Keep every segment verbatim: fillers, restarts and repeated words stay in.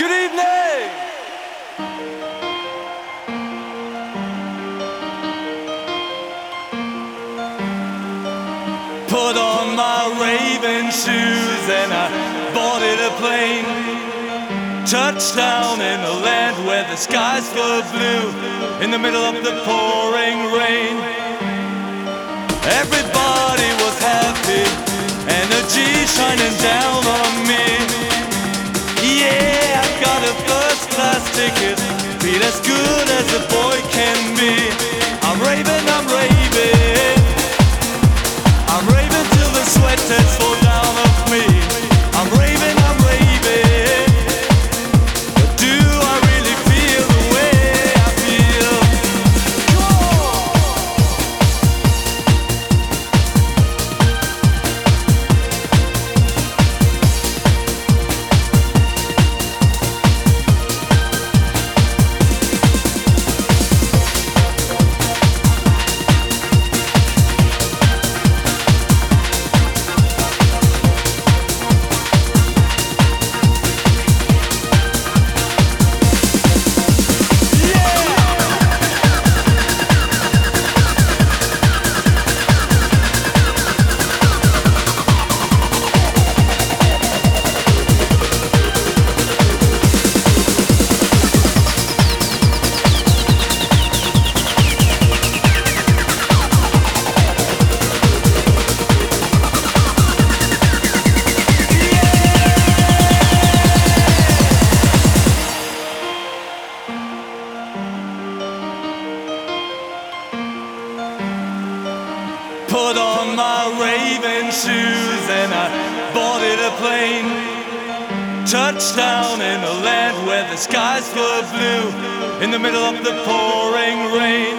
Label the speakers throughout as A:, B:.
A: Good evening! Put on my raving shoes and I boarded a plane. Touchdown in a land where the skies were blue, in the middle of the pouring rain. Everybody was happy, energy shining down on me. Yeah, I got a first class ticket, feel as good as a boy can be. I'm raving, I'm raving, I'm raving till the sweat tears fall down off me. I'm raving, I'm raving, but do I really feel the way I feel? Put on my raving shoes and I boarded a plane. Touchdown in a land where the skies were blue, in the middle of the pouring rain.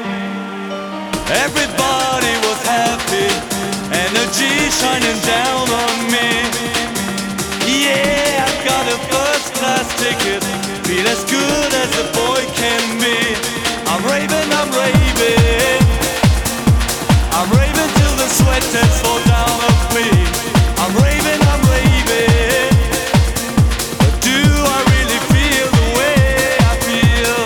A: Everybody was happy, energy shining down on me. Yeah, I got a first class ticket, feel as good as a boy can be. I'm raving, I'm raving, I'm raving till the sweat tears fall down off me. I'm raving, I'm raving, but do I really feel the way I feel?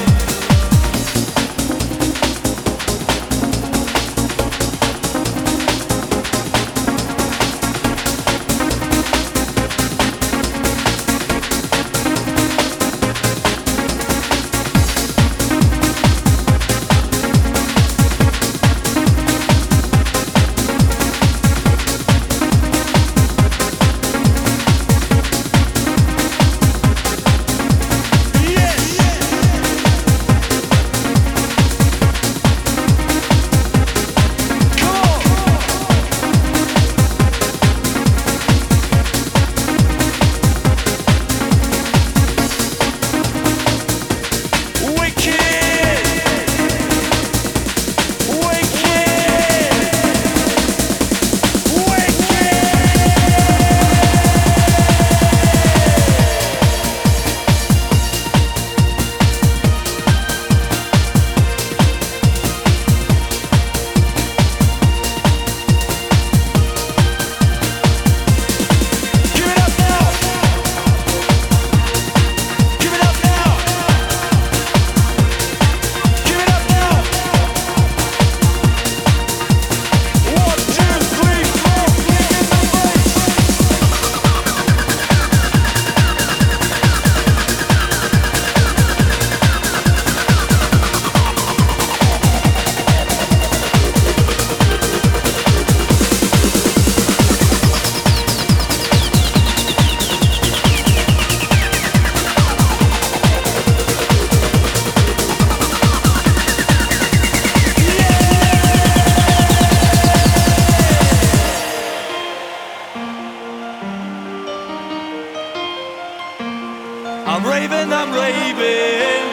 A: I'm raving, I'm raving,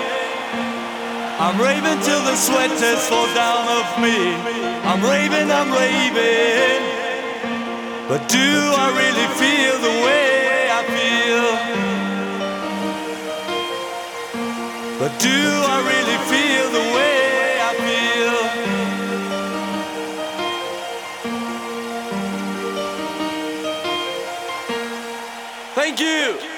A: I'm raving till the sweat tears fall down off me. I'm raving, I'm raving, but do I really feel the way I feel? But do I really feel the way I feel? Thank you.